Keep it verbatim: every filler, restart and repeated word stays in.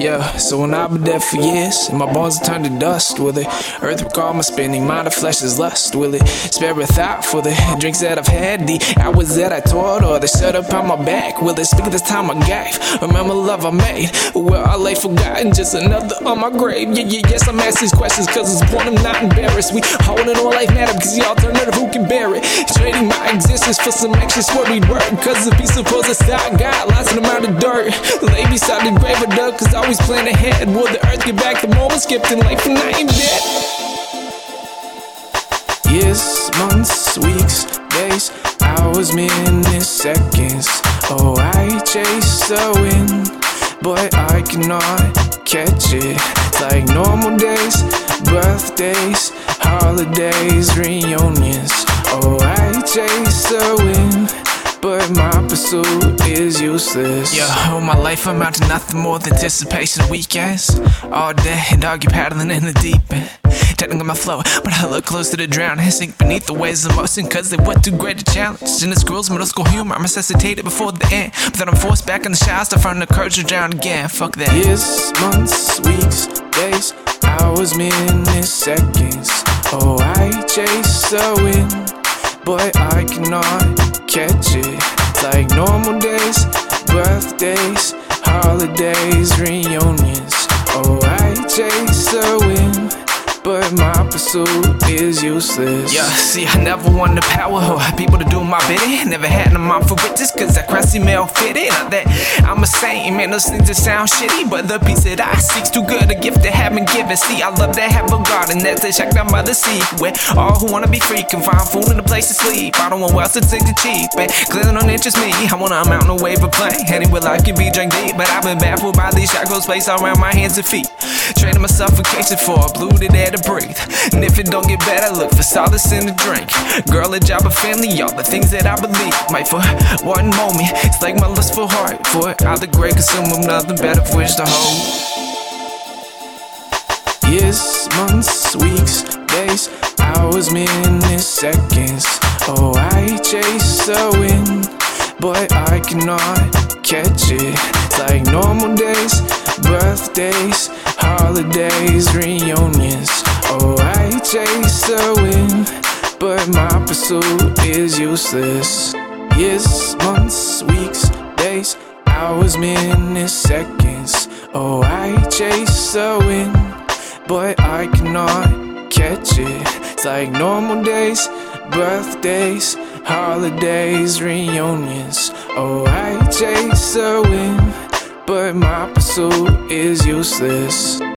Yeah, so when I've been dead for years and my bones have turned to dust, will the earth recall my spinning mind of flesh is lust? Will it spare a thought for the drinks that I've had, the hours that I toiled, or the shut up on my back? Will it speak of this time I gave? Remember love I made, where I lay forgotten, just another on my grave. Yeah, yeah, yes, I'm asking these questions cause it's point I'm not embarrassed. We holding on life matter because the alternative who can bear it. Trading my existence for some extra worried work, cause if he supposed to stop God, lots of amount of dirt. Lay beside the grave of dirt cause always plan ahead. Will the earth get back the moment skipped in life and I ain't dead? Years, months, weeks, days, hours, minutes, seconds. Oh, I chase the wind, but I cannot catch it. Like normal days, birthdays, holidays, reunions. Oh, I chase the wind, but my pursuit is useless. Yeah, all my life I'm out to nothing more than anticipation of weekends. All day, doggy paddling in the deep end, technically on my flow, but I look close to the drown and sink beneath the waves of motion, cause they were too great a challenge. And it's girls' middle school humor, I'm necessitated before the end, but then I'm forced back in the showers to find the courage to drown again. Fuck that. Years, months, weeks, days, hours, minutes, seconds. Oh, I chase the wind, but I cannot catch it. Like normal days, birthdays, holidays, reunions. Oh, I chase the wind, but my pursuit is useless. Yeah, see, I never wanted the power or people to do my bidding. Never had no mind for riches, cause that crusty male fitted. Not that I'm a saint, man, those things that sound shitty, but the peace that I seek's too good, a gift that haven't given. See, I love that have a garden that's checked out by the sea, where all who wanna be free can find food and a place to sleep. I don't want wealth to take the cheap, and clearly don't interest me. I want a mountain away for playing, anywhere life can be drank deep, but I've been baffled by these shackles placed around my hands and feet, training my suffocation for a polluted air to breathe. And if it don't get better, look for solace in the drink. Girl, a job, a family, all the things that I believe. Might for one moment, it's like my lustful heart for it out the great consume of nothing better for which to hold. Years, months, weeks, days, hours, minutes, seconds. Oh, I chase the wind, but I cannot catch it. Like normal days, birthdays, holidays, reunions. Oh, I chase the wind, but my pursuit is useless. Years, months, weeks, days, hours, minutes, seconds. Oh, I chase the wind, but I cannot catch it. It's like normal days, birthdays, holidays, reunions. Oh, I chase the wind, but my pursuit is useless.